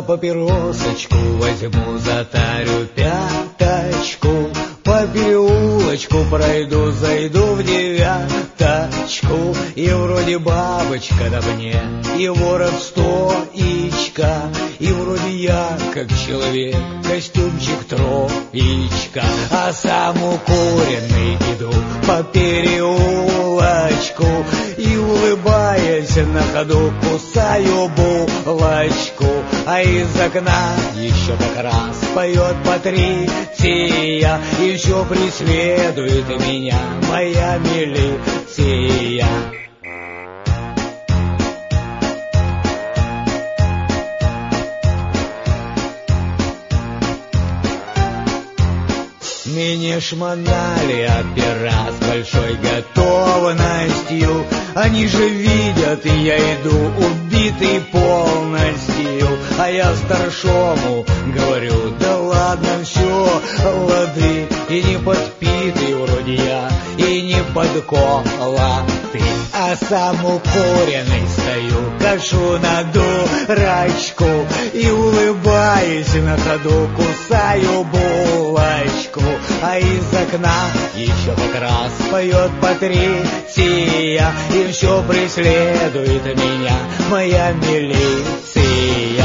папиросочку возьму, затарю пяточку, по переулочку пройду, зайду в девяточку, и вроде бабочка на мне, и ворот стоичка, и вроде я, как человек, костюмчик троечка, а сам укуренный иду по переулочку, и, улыбаясь на ходу, кусаю булочку, а из окна еще как раз поет Патриция, и все преследует меня моя милиция. Меня шмонали опера с большой готовностью, они же видят, я иду убитый полностью, а я старшому говорю: да ладно, все, лады, и не подпитый вроде я, и не подколотый, а сам укуренный стою, кашу на дурачку, и, улыбаясь на ходу, кусаю булочку, а из окна еще как раз поет Патриция, и все преследует меня моя милиция.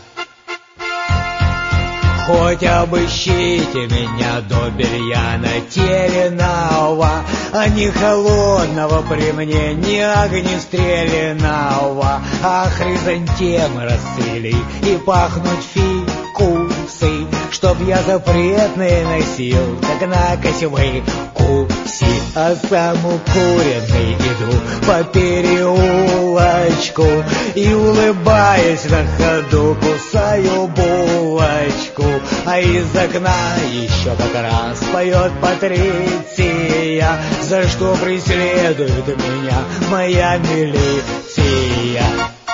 Хоть обыщите меня до белья нательного, а не холодного при мне, не огнестрелянного, а хризантемы расцвели и пахнут фикусы, чтоб я запретные носил, как на косевой куси, а сам укуренный иду по переулочку, и, улыбаясь на ходу, кусаю булочку, а из окна еще как раз поет Патриция, за что преследует меня моя милиция.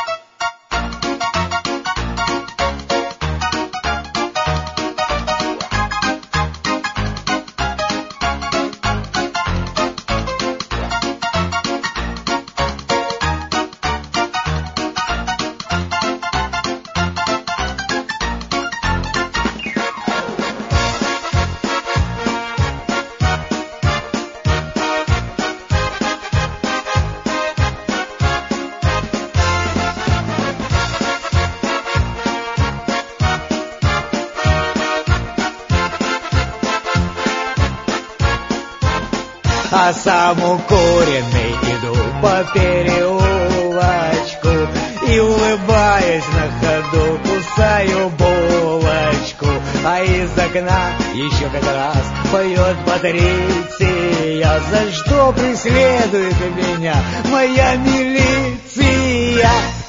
А сам укуренный иду по переулочку, и, улыбаясь на ходу, кусаю булочку, а из окна еще как раз поет Патриция, за что преследует меня моя милиция.